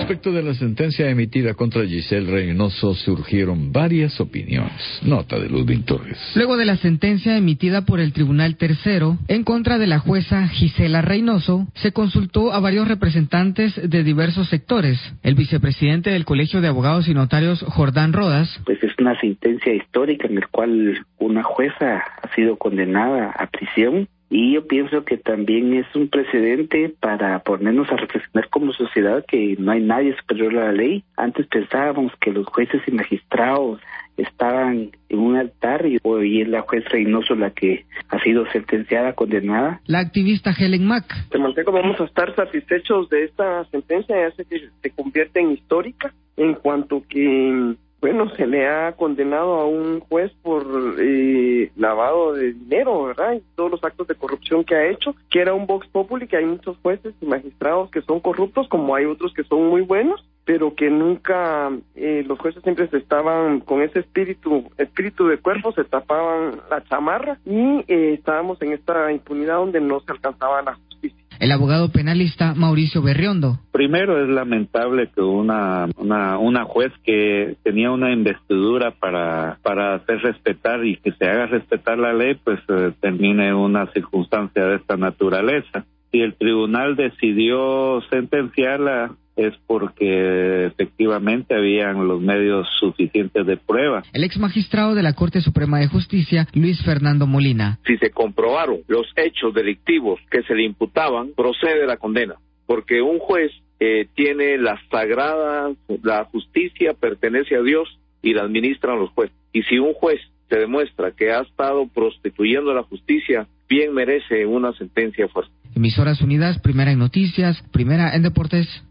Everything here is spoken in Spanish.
Respecto de la sentencia emitida contra Giselle Reynoso surgieron varias opiniones. Nota de Ludwig Torres. Luego de la sentencia emitida por el Tribunal Tercero en contra de la jueza Gisela Reynoso, se consultó a varios representantes de diversos sectores. El vicepresidente del Colegio de Abogados y Notarios, Jordán Rodas. Pues es una sentencia histórica en la cual una jueza ha sido condenada a prisión. Y yo pienso que también es un precedente para ponernos a reflexionar como sociedad que no hay nadie superior a la ley. Antes pensábamos que los jueces y magistrados estaban en un altar y hoy es la juez Reynoso la que ha sido sentenciada, condenada. La activista Helen Mack. De manera que vamos a estar satisfechos de esta sentencia, ya sé que se convierte en histórica en cuanto que... Bueno, se le ha condenado a un juez por lavado de dinero, ¿verdad? Y todos los actos de corrupción que ha hecho, que era un vox populi, que hay muchos jueces y magistrados que son corruptos, como hay otros que son muy buenos, pero que nunca, los jueces siempre se estaban con ese espíritu de cuerpo, se tapaban la chamarra y estábamos en esta impunidad donde no se alcanzaba la justicia. El abogado penalista Mauricio Berriondo. Primero es lamentable que una juez que tenía una investidura para hacer respetar y que se haga respetar la ley, pues termine una circunstancia de esta naturaleza. Si el tribunal decidió sentenciarla, es porque efectivamente habían los medios suficientes de prueba. El ex magistrado de la Corte Suprema de Justicia, Luis Fernando Molina. Si se comprobaron los hechos delictivos que se le imputaban, procede la condena, porque un juez tiene la justicia pertenece a Dios y la administran los jueces. Y si un juez se demuestra que ha estado prostituyendo la justicia, bien merece una sentencia fuerte. Emisoras Unidas, primera en noticias, primera en deportes.